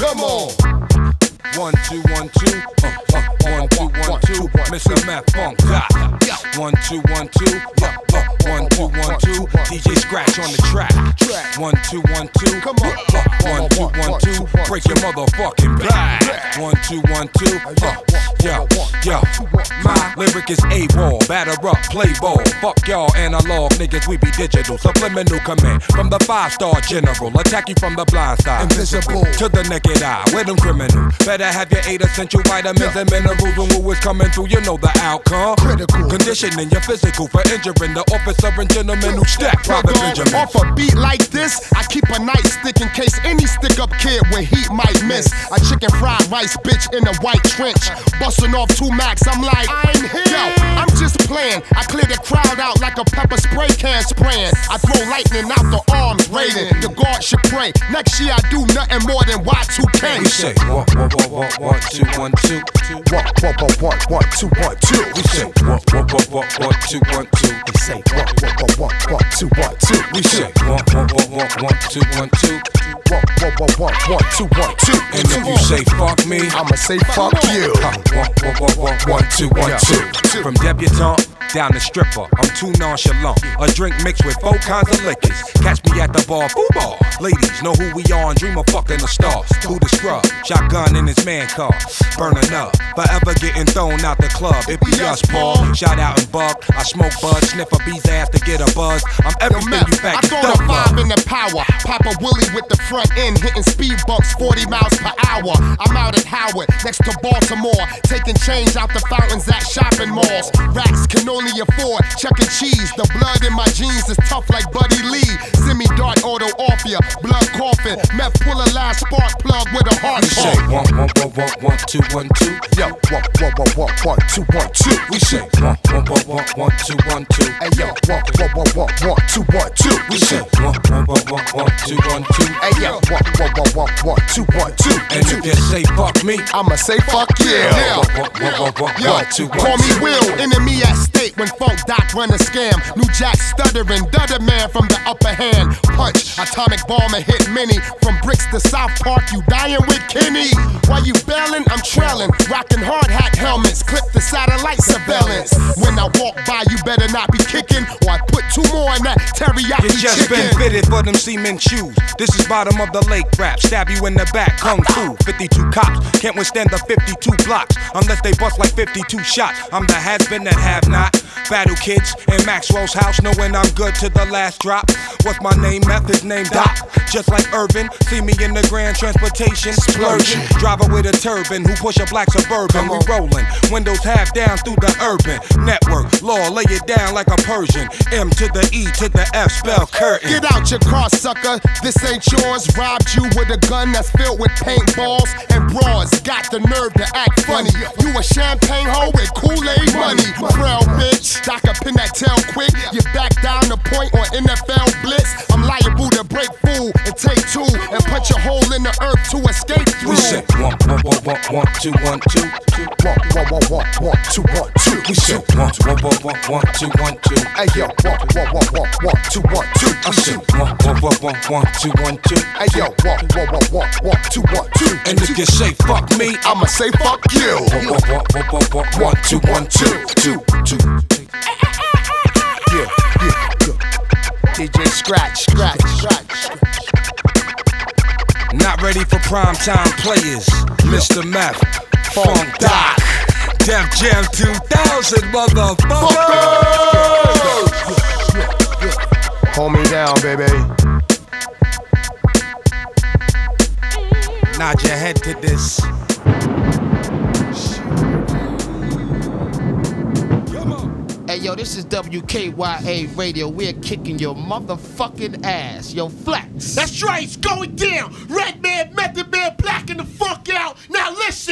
Come on. 1 2 1 2 1 2 1 2 Mr. Matt Funk Doc 1 2 1 2 1 2 1 2 DJ Scratch on the track 1 2 1 2 Come on. 1 2 1 2 break your motherfucking back 1 2 1 2 yo my lyric is AWOL batter up play ball fuck y'all analog niggas we be digital subliminal command from the 5-star general attack you from the blind side Invisible to the naked eye with them criminal better have your 8 essential vitamins and minerals when who is coming through you know the outcome critical conditioning your physical for injuring the officer and gentleman who stack private Benjamin off a beat like this I keep a nightstick in case any stick up kid with heat might miss a chicken fried rice bitch in a white trench busting off 2 max I'm like I'm here yo I'm just playing I clear the crowd out like a pepper spray can spraying I throw lightning out the arms raiding the guard should pray next year I do nothing more than Y2K we say 1 2 1 2 1 2 1 2 we say 1 2 1 2 we say 1 2 1 2 we say 1 2 1 2 1 2 1 2 and if you say fuck me I'ma say fuck you 1 2 1 2 from debutante down to stripper, I'm too nonchalant. A drink mixed with 4 kinds of liquors. Catch me at the bar, football. Ladies know who we are and dream of fucking a star. Who the scrub? Shotgun in his man car. Burning up, forever getting thrown out the club. It be us, Paul. Shout out and bug. I smoke bud, sniff a bee's ass to get a buzz. I'm everything you faggots I throw the 5 in the power. Papa Willie with the front end, hitting speed bumps 40 miles per hour. I'm out at Howard, next to Baltimore, taking change out the fountains at shopping malls. Racks can only afford Chuck E. Cheese. The blood in my jeans is tough like Buddy Lee. Semi-dart auto off ya, blood coughing. Meth pull a last spark plug with a heart pump. We say 1 2 1 2. Yo, 1 2 1 2. We say 1 2 1 2. Hey yo, 1 2 1 2. We say 1 2 1 2. Hey yo, 1 2 1 2. And if you say fuck me, I'ma say fuck yeah. 1 2 1 2. Call me Will, enemy at state when Funk Doc run a scam. New Jack stuttering, Dudder man from the upper hand. Punch, atomic bomber hit many. From Bricks to South Park, you dying with Kenny. While you bailing, I'm trailing. Rocking hard hat helmets, clip the satellite surveillance. When I walk by, you better not be kicking, or I put 2 more in that teriyaki you just chicken. been fitted for them cement shoes. This is bottom of the lake rap. Stab you in the back, kung fu. 52 cops can't withstand the 52 blocks unless they bust like 52 shots. I'm the has-been that have not. Battle kids in Maxwell's house, knowing I'm good to the last drop. What's my name? Meth, his name Doc. Just like Irvin, see me in the Grand Transportation. Splurging, driver with a turban who push a black Suburban. We rolling, windows half down through the urban network. Law, lay it down like a Persian. M to the E to the F, spell curtain. Get out your car, sucker. This ain't yours. Robbed you with a gun that's filled with paintballs and bras. Got the nerve to act funny. You a champagne hoe with Kool-Aid money. Frail bitch. Doc up in that tail quick. You back down the point on NFL blitz. I'm liable to break fool and take 2 and punch a hole in the earth to escape through. We say 1 2 1 2. 1 2 1 2. We say 1 2 1 2. Hey yo, 1 2 1 2. I say 1 2 1 2. Hey yo, 1 2 1 2. And if you say fuck me, I'ma say fuck you. 1 2 1 2 2. Yeah. DJ Scratch. Not ready for primetime players. Mr. Math, Funk Doc, Def Jam 2000, motherfucker. Hold me down, baby. Nod your head to this. Hey yo, this is WKYA Radio. We're kicking your motherfucking ass. Yo, Flex. That's right, it's going down. Redman, Method Man, blacking the fuck out. Now listen.